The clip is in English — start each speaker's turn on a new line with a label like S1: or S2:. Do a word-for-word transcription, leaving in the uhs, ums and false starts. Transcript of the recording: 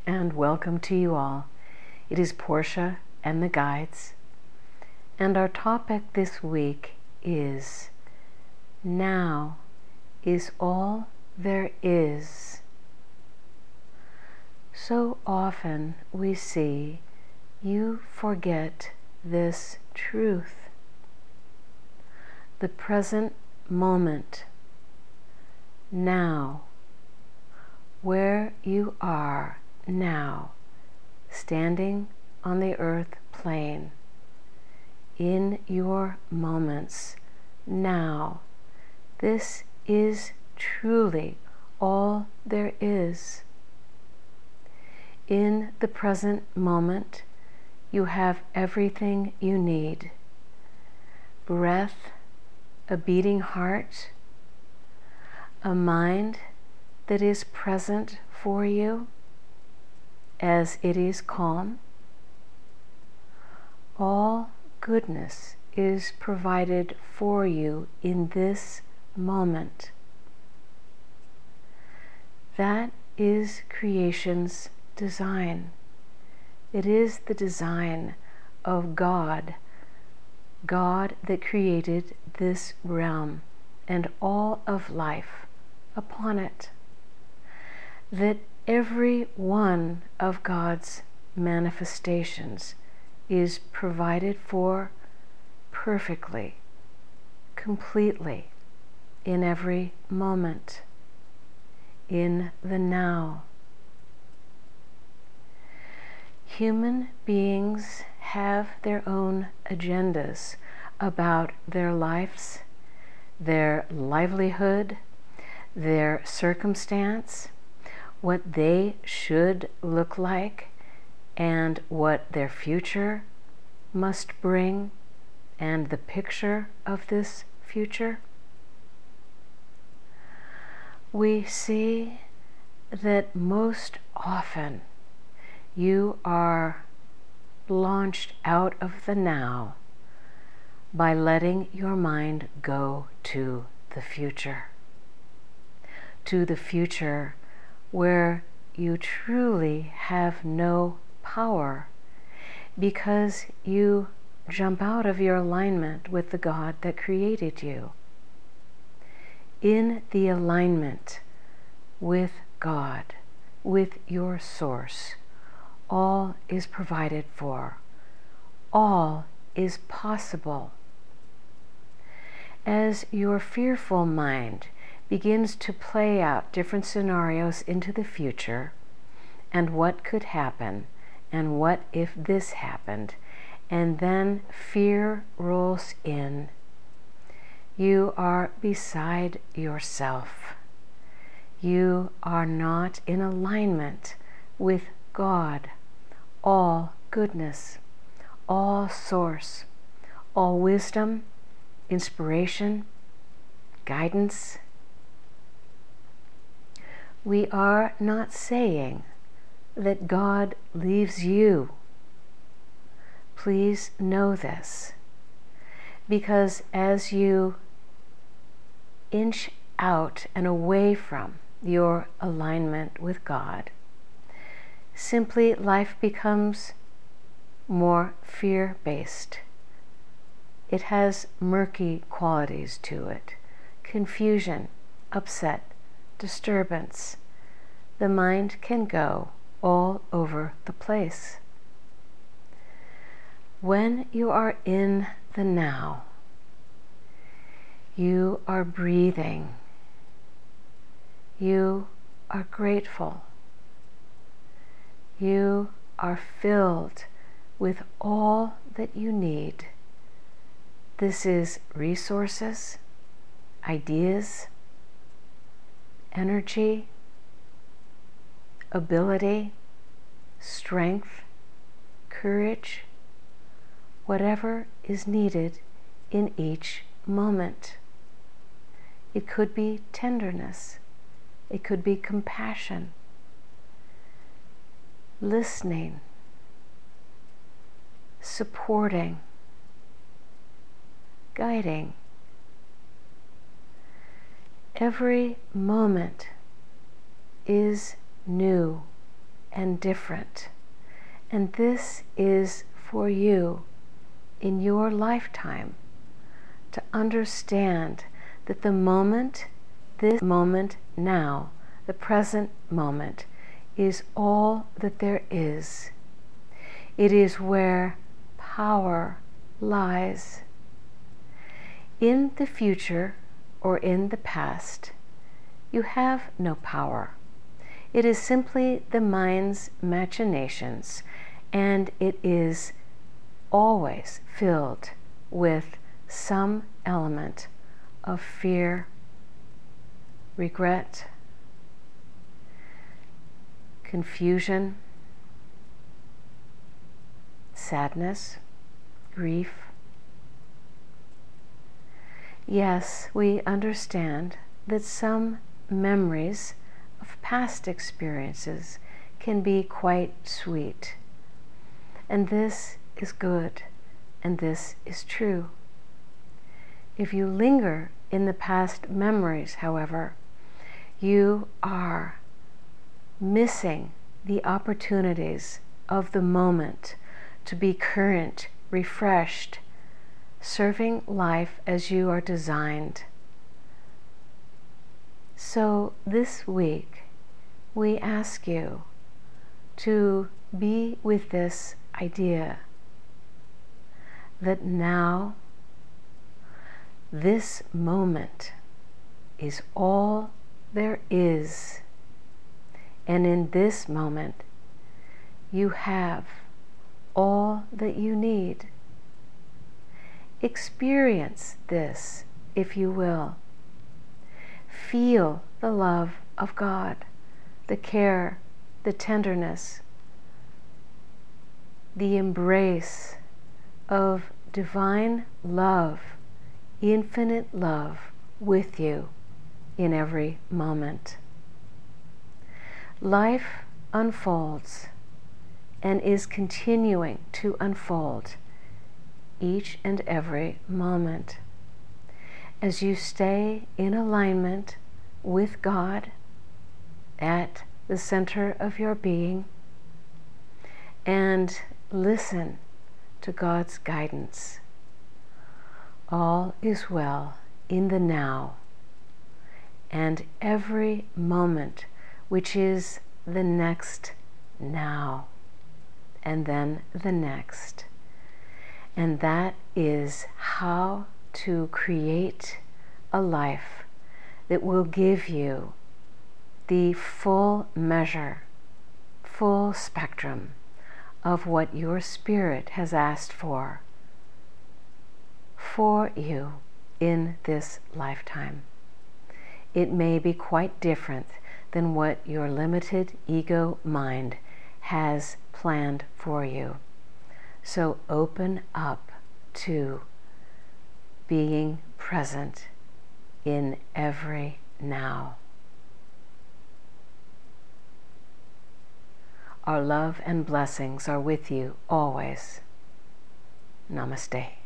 S1: and welcome to you all. It is Portia and the Guides, and our topic this week is Now is all there is. So often we see you forget this truth. The present moment, now, where you are now, standing on the earth plane, in your moments now. This is truly all there is. In the present moment, you have everything you need. Breath, a beating heart, a mind that is present for you as it is calm. All goodness is provided for you in this moment. That is creation's design. It is the design of God, God that created this realm and all of life upon it. That every one of God's manifestations is provided for perfectly, completely, in every moment, in the now. Human beings have their own agendas about their lives, their livelihood, their circumstance, what they should look like, and what their future must bring, and the picture of this future. We see that most often you are launched out of the now by letting your mind go to the future. To the future where you truly have no power because you jump out of your alignment with the God that created you. In the alignment with God, with your source, all is provided for. All is possible. As your fearful mind begins to play out different scenarios into the future, and what could happen, and what if this happened, and then fear rolls in, you are beside yourself. You are not in alignment with God, all goodness, all source, all wisdom, inspiration, guidance. We are not saying that God leaves you. Please know this, because as you inch out and away from your alignment with God, simply life becomes more fear-based. It has murky qualities to it, confusion, upset, disturbance. The mind can go all over the place. When you are in the now, you are breathing. You are grateful. You are filled with all that you need. This is resources, ideas, energy, ability, strength, courage, whatever is needed in each moment. It could be tenderness. It could be compassion, listening, supporting, guiding. Every moment is new and different. And this is for you in your lifetime to understand that the moment, this moment now, the present moment, is all that there is. It is where power lies. In the future or in the past, you have no power. It is simply the mind's machinations, and it is always filled with some element of fear, regret, confusion, sadness, grief. Yes, we understand that some memories of past experiences can be quite sweet. And this is good, and this is true. If you linger in the past memories, however, you are missing the opportunities of the moment to be current, refreshed, serving life as you are designed. So this week, we ask you to be with this idea that now, this moment is all there is. And in this moment, you have all that you need. Experience this, if you will. Feel the love of God, the care, the tenderness, the embrace of divine love, infinite love with you in every moment. Life unfolds and is continuing to unfold each and every moment. As you stay in alignment with God at the center of your being and listen to God's guidance, all is well in the now, and every moment, which is the next now, and then the next. And that is how to create a life that will give you the full measure, full spectrum of what your spirit has asked for, for you in this lifetime. It may be quite different than what your limited ego mind has planned for you. So open up to being present in every now. Our love and blessings are with you always. Namaste.